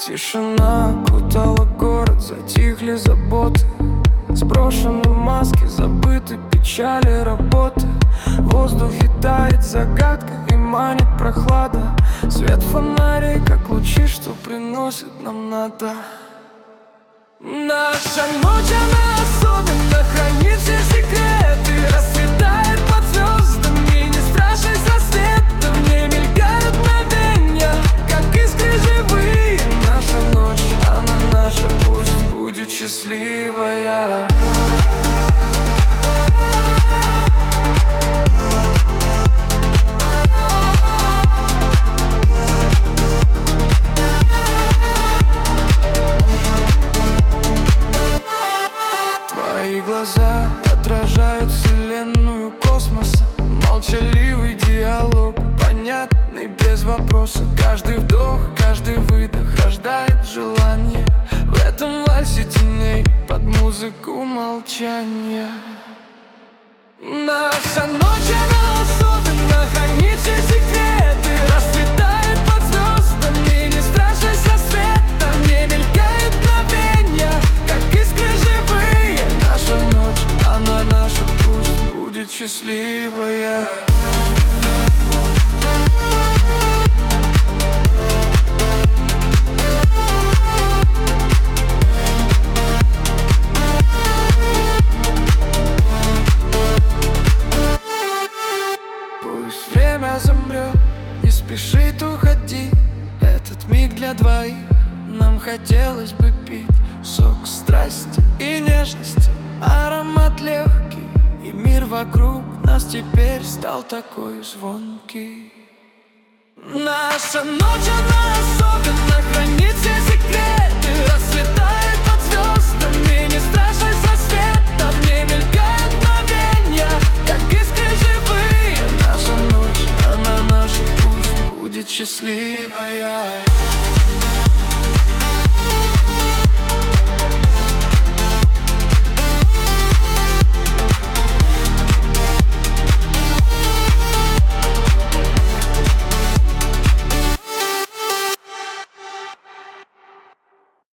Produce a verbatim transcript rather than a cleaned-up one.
Тишина окутала город, затихли заботы. Сброшены маски, забыты печали работы. В воздухе тает загадка и манит прохлада. Свет фонарей, как лучи, что приносит нам надо. Наша ночь, она особенно, хранит все секреты. Расцветает под звездами, не страшный со света. В ней мелькают мгновенья, как искры живые. Наша ночь, она наша, пусть будет счастливая. Твои глаза отражают вселенную космоса. Молчаливый диалог, понятный без вопроса. Каждый вдох, каждый выдох рождает желание. В этом вальсе теней под музыку молчания. Наша ночь, она особенно, хранит все секреты. Расцветает под звездами, не страшный со света. Не мелькает мгновенья, как искры живые. Наша ночь, она наша, пусть будет счастливая. Пусть время замрет, не спешит уходить. Этот миг для двоих, нам хотелось бы пить сок страсти и нежности, аромат легкий. И мир вокруг нас теперь стал такой звонкий. Наша ночь, она особенно, хранит все секреты. Расцветает под звездами, не страшный со света. В ней мелькают мгновенья, как искры живые. Наша ночь, она наша, пусть будет счастливая.